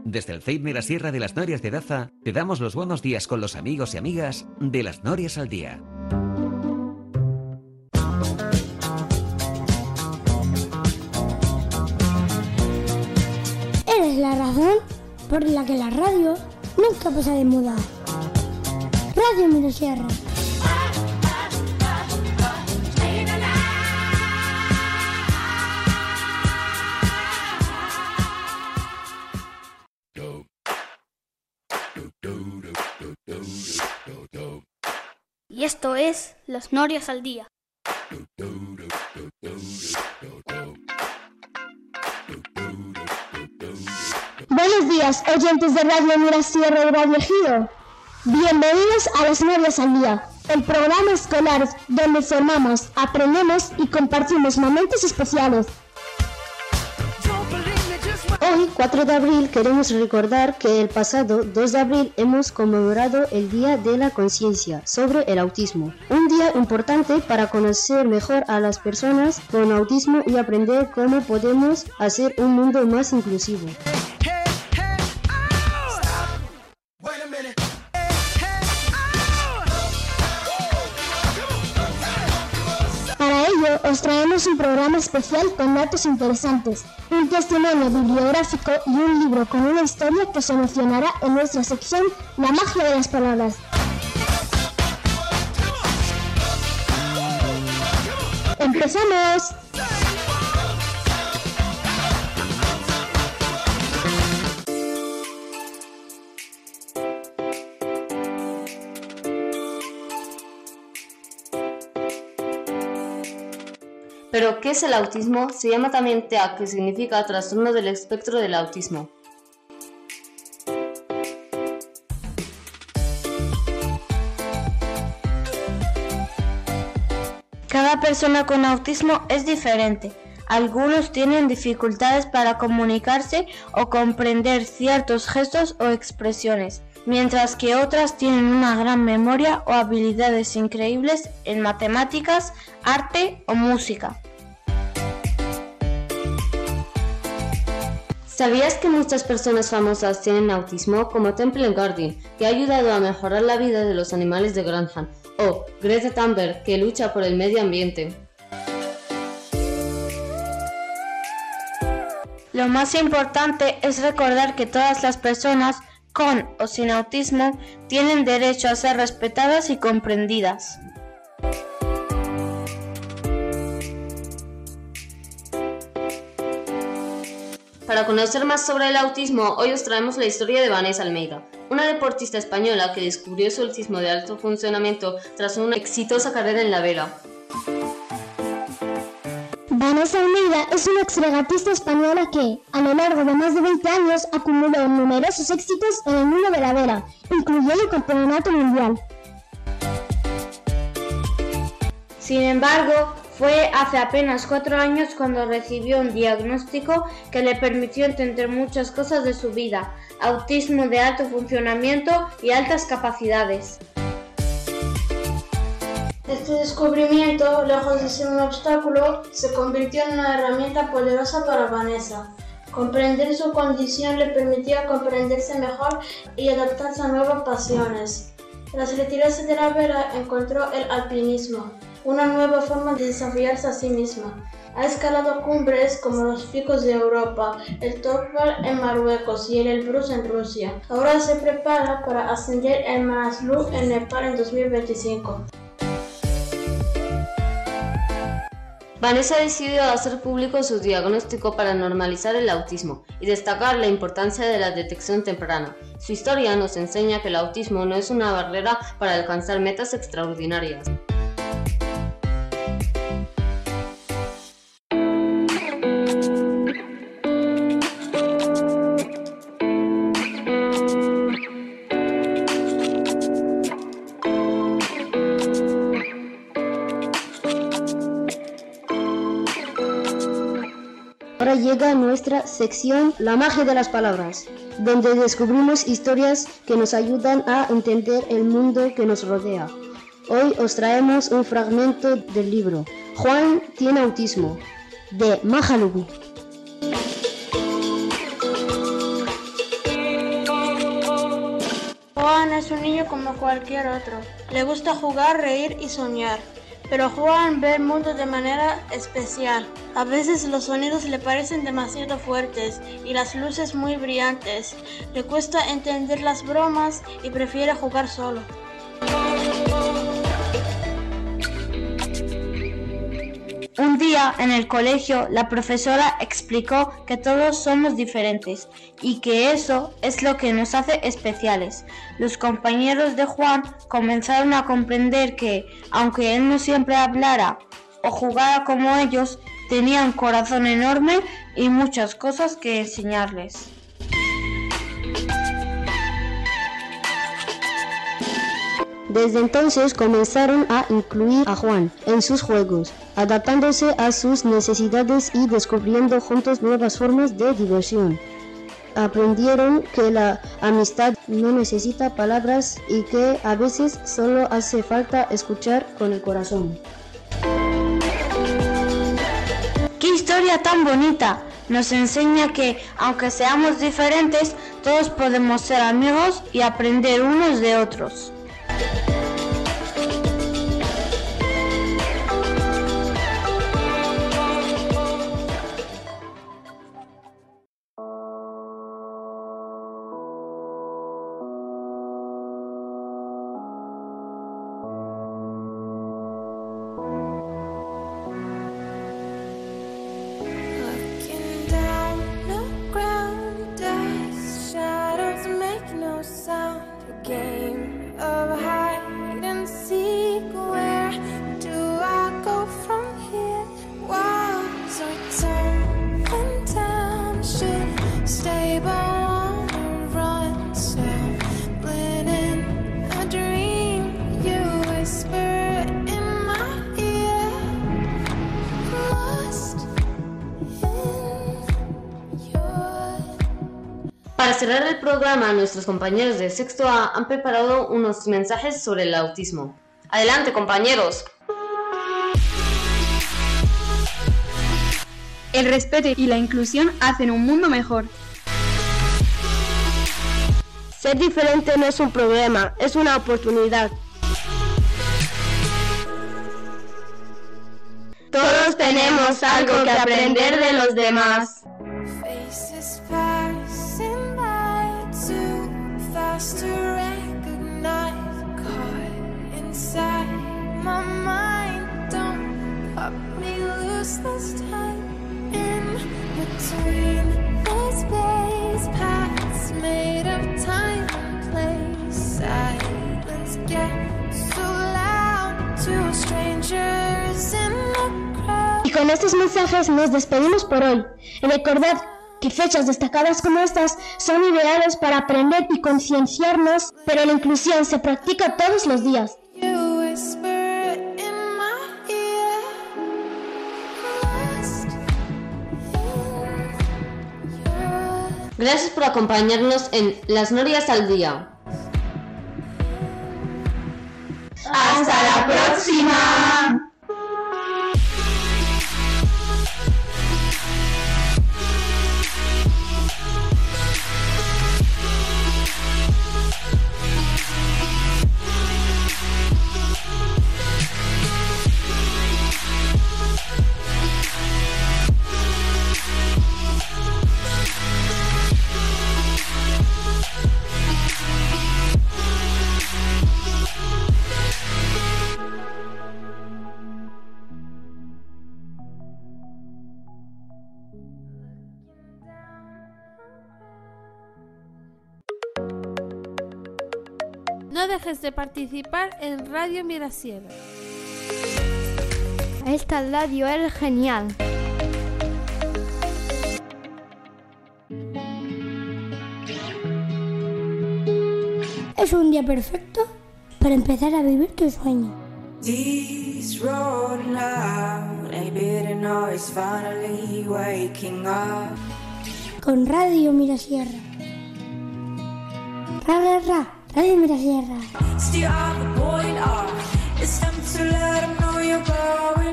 Desde el CEIP de la Sierra de las Norias de Daza, te damos los buenos días con los amigos y amigas de Las Norias al Día. Eres la razón por la que la radio nunca pasa de moda. Radio Mirasierra. Y esto es Las Norias al Día. Buenos días, oyentes de Radio Mirasierra y Radio Ejido. Bienvenidos a Las Norias al Día, el programa escolar donde formamos, aprendemos y compartimos momentos especiales. Hoy, 4 de abril, queremos recordar que el pasado 2 de abril hemos conmemorado el Día de la Conciencia sobre el autismo. Un día importante para conocer mejor a las personas con autismo y aprender cómo podemos hacer un mundo más inclusivo. Os traemos un programa especial con datos interesantes, un testimonio bibliográfico y un libro con una historia que os emocionará en nuestra sección La magia de las palabras. ¡Empezamos! ¿Pero qué es el autismo? Se llama también TEA, que significa trastorno del espectro del autismo. Cada persona con autismo es diferente. Algunos tienen dificultades para comunicarse o comprender ciertos gestos o expresiones, mientras que otras tienen una gran memoria o habilidades increíbles en matemáticas, arte o música. ¿Sabías que muchas personas famosas tienen autismo, como Temple Grandin, que ha ayudado a mejorar la vida de los animales de granja, o Greta Thunberg, que lucha por el medio ambiente? Lo más importante es recordar que todas las personas con o sin autismo tienen derecho a ser respetadas y comprendidas. Para conocer más sobre el autismo, hoy os traemos la historia de Vanessa Almeida, una deportista española que descubrió su autismo de alto funcionamiento tras una exitosa carrera en la vela. Vanessa Almeida es una exregatista española que, a lo largo de más de 20 años, acumuló numerosos éxitos en el mundo de la vela, incluyendo el campeonato mundial. Sin embargo, fue hace apenas 4 años cuando recibió un diagnóstico que le permitió entender muchas cosas de su vida: autismo de alto funcionamiento y altas capacidades. Este descubrimiento, lejos de ser un obstáculo, se convirtió en una herramienta poderosa para Vanessa. Comprender su condición le permitía comprenderse mejor y adaptarse a nuevas pasiones. Tras retirarse de la vela, encontró el alpinismo, una nueva forma de desafiarse a sí misma. Ha escalado cumbres como los picos de Europa, el Topal en Marruecos y el Elbrus en Rusia. Ahora se prepara para ascender el Manaslu en Nepal en 2025. Vanessa decidió hacer público su diagnóstico para normalizar el autismo y destacar la importancia de la detección temprana. Su historia nos enseña que el autismo no es una barrera para alcanzar metas extraordinarias. Ahora llega nuestra sección La magia de las palabras, donde descubrimos historias que nos ayudan a entender el mundo que nos rodea. Hoy os traemos un fragmento del libro Juan tiene autismo, de Maja Lubu. es un niño como cualquier otro. Le gusta jugar, reír y soñar. Pero Juan ve el mundo de manera especial. A veces los sonidos le parecen demasiado fuertes y las luces muy brillantes. Le cuesta entender las bromas y prefiere jugar solo. Un día en el colegio la profesora explicó que todos somos diferentes y que eso es lo que nos hace especiales. Los compañeros de Juan comenzaron a comprender que, aunque él no siempre hablara o jugara como ellos, tenía un corazón enorme y muchas cosas que enseñarles. Desde entonces comenzaron a incluir a Juan en sus juegos, adaptándose a sus necesidades y descubriendo juntos nuevas formas de diversión. Aprendieron que la amistad no necesita palabras y que a veces solo hace falta escuchar con el corazón. ¡Qué historia tan bonita! Nos enseña que, aunque seamos diferentes, todos podemos ser amigos y aprender unos de otros. Para cerrar el programa, nuestros compañeros de sexto A han preparado unos mensajes sobre el autismo. Adelante, compañeros. El respeto y la inclusión hacen un mundo mejor. Ser diferente no es un problema, es una oportunidad. Todos tenemos algo que aprender de los demás. Y con estos mensajes nos despedimos por hoy. Recordad que fechas destacadas como estas son ideales para aprender y concienciarnos, pero la inclusión se practica todos los días. Gracias por acompañarnos en Las Norias al Día. ¡Hasta la próxima! No dejes de participar en Radio Mirasierra. Esta radio es genial. Es un día perfecto para empezar a vivir tu sueño. These rolling loud, ain't bitter, no, it's finally waking up. Con Radio Mirasierra. Radio Mirasierra. Still on the point off. It's time to let them know you're going